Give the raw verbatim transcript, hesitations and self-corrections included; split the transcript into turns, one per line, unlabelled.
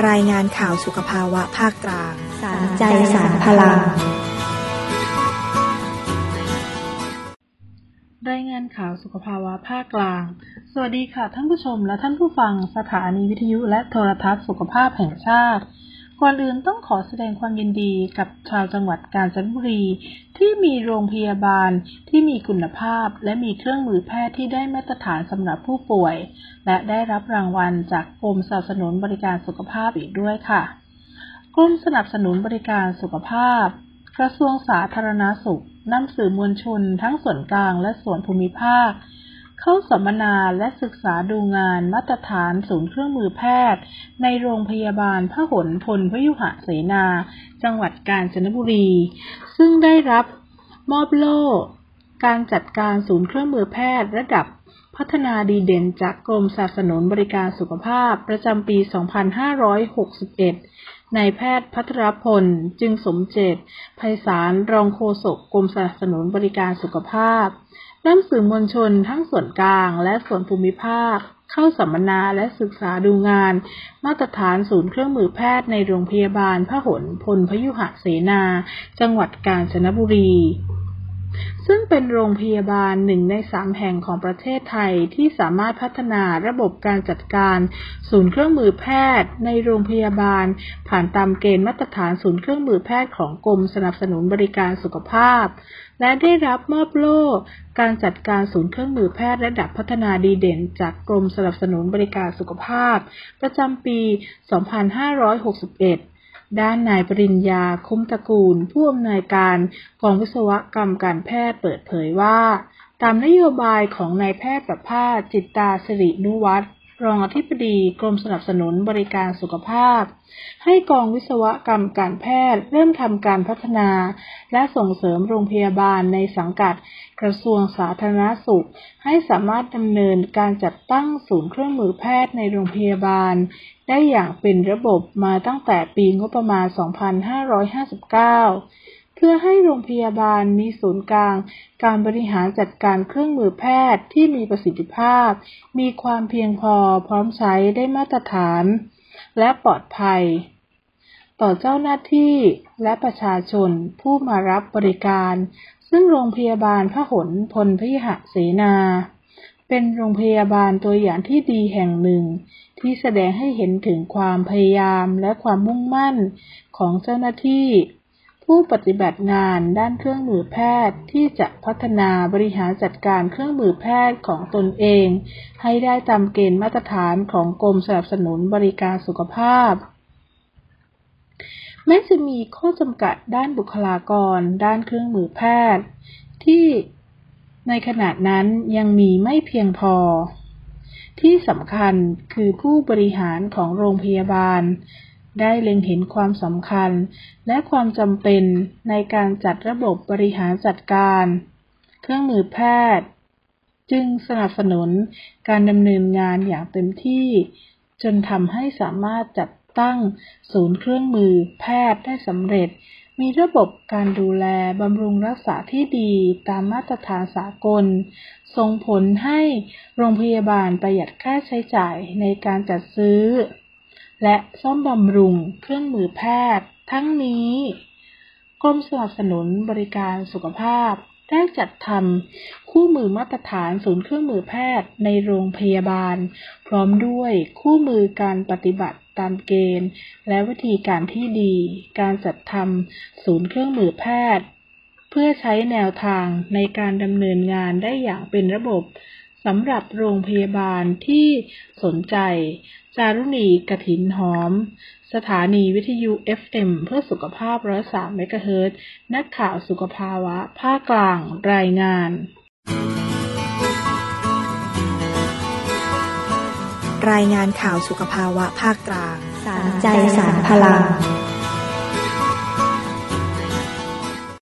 รายงานข่าวสุขภาวะภาคกลาง
สารใจสารพลัง
รายงานข่าวสุขภาวะภาคกลางสวัสดีค่ะท่านผู้ชมและท่านผู้ฟังสถานีวิทยุและโทรทัศน์สุขภาพแห่งชาติก่อนอื่นต้องขอแสดงความยินดีกับชาวจังหวัดกาญจนบุรีที่มีโรงพยาบาลที่มีคุณภาพและมีเครื่องมือแพทย์ที่ได้มาตรฐานสำหรับผู้ป่วยและได้รับรางวัลจากกรมสนับสนุนบริการสุขภาพอีกด้วยค่ะกรมสนับสนุนบริการสุขภาพกระทรวงสาธารณสุขนำสื่อมวลชนทั้งส่วนกลางและส่วนภูมิภาคเข้าสัมมนาและศึกษาดูงานมาตรฐานศูนย์เครื่องมือแพทย์ในโรงพยาบาลพหลพลพยุหเสนาจังหวัดกาญจนบุรีซึ่งได้รับมอบโล่การจัดการศูนย์เครื่องมือแพทย์ระดับพัฒนาดีเด่นจากกรมสนับสนุนบริการสุขภาพประจำปี สองพันห้าร้อยหกสิบเอ็ด นายแพทย์ภัทรพลจึงสมเจตไพศาลรองโฆษกกรมสนับสนุนบริการสุขภาพนำสื่อมวลชนทั้งส่วนกลางและส่วนภูมิภาคเข้าสัมมนาและศึกษาดูงานมาตรฐานศูนย์เครื่องมือแพทย์ในโรงพยาบาลพหลพลพยุหเสนาจังหวัดกาญจนบุรีซึ่งเป็นโรงพยาบาลหนึ่งในสามแห่งของประเทศไทยที่สามารถพัฒนาระบบการจัดการศูนย์เครื่องมือแพทย์ในโรงพยาบาลผ่านตามเกณฑ์มาตรฐานศูนย์เครื่องมือแพทย์ของกรมสนับสนุนบริการสุขภาพและได้รับมอบโล่การจัดการศูนย์เครื่องมือแพทย์ระดับพัฒนาดีเด่นจากกรมสนับสนุนบริการสุขภาพประจำปี สองพันห้าร้อยหกสิบเอ็ดด้านนายปริญญาคุ้มตระกูลผู้อำนวยการกองวิศวกรรมการแพทย์เปิดเผยว่าตามนโยบายของนายแพทย์ประภาสจิตตาสิรินุวัฒน์รองอธิบดีกรมสนับสนุนบริการสุขภาพให้กองวิศวกรรมการแพทย์เริ่มทำการพัฒนาและส่งเสริมโรงพยาบาลในสังกัดกระทรวงสาธารณสุขให้สามารถดำเนินการจัดตั้งศูนย์เครื่องมือแพทย์ในโรงพยาบาลได้อย่างเป็นระบบมาตั้งแต่ปีงบประมาณ สองพันห้าร้อยห้าสิบเก้า เพื่อให้โรงพยาบาลมีศูนย์กลางการบริหารจัดการเครื่องมือแพทย์ที่มีประสิทธิภาพมีความเพียงพอพร้อมใช้ได้มาตรฐานและปลอดภัยต่อเจ้าหน้าที่และประชาชนผู้มารับบริการซึ่งโรงพยาบาลพหลพลพยุหเสนาเป็นโรงพยาบาลตัวอย่างที่ดีแห่งหนึ่งที่แสดงให้เห็นถึงความพยายามและความมุ่งมั่นของเจ้าหน้าที่ผู้ปฏิบัติงานด้านเครื่องมือแพทย์ที่จะพัฒนาบริหารจัดการเครื่องมือแพทย์ของตนเองให้ได้ตามเกณฑ์มาตรฐานของกรมสนับสนุนบริการสุขภาพแม้จะมีข้อจำกัดด้านบุคลากรด้านเครื่องมือแพทย์ที่ในขณะนั้นยังมีไม่เพียงพอที่สำคัญคือผู้บริหารของโรงพยาบาลได้เล็งเห็นความสำคัญและความจำเป็นในการจัดระบบบริหารจัดการเครื่องมือแพทย์จึงสนับสนุนการดำเนินงานอย่างเต็มที่จนทำให้สามารถจัดตั้งศูนย์เครื่องมือแพทย์ได้สำเร็จมีระบบการดูแลบำรุงรักษาที่ดีตามมาตรฐานสากลส่งผลให้โรงพยาบาลประหยัดค่าใช้จ่ายในการจัดซื้อและซ่อมบำรุงเครื่องมือแพทย์ทั้งนี้กรมสนับสนุนบริการสุขภาพได้จัดทำคู่มือมาตรฐานศูนย์เครื่องมือแพทย์ในโรงพยาบาลพร้อมด้วยคู่มือการปฏิบัติตามเกณฑ์และวิธีการที่ดีการจัดทำศูนย์เครื่องมือแพทย์เพื่อใช้แนวทางในการดำเนินงานได้อย่างเป็นระบบสำหรับโรงพยาบาลที่สนใจจารุณีกฐินหอมสถานีวิทยุ เอฟ เอ็ม เพื่อสุขภาพ หนึ่งร้อยสาม เมกะเฮิรตซ์นักข่าวสุขภาวะภาคกลางรายงาน
รายงานข่าวสุขภาวะภาคกลาง
สารใจสารพลัง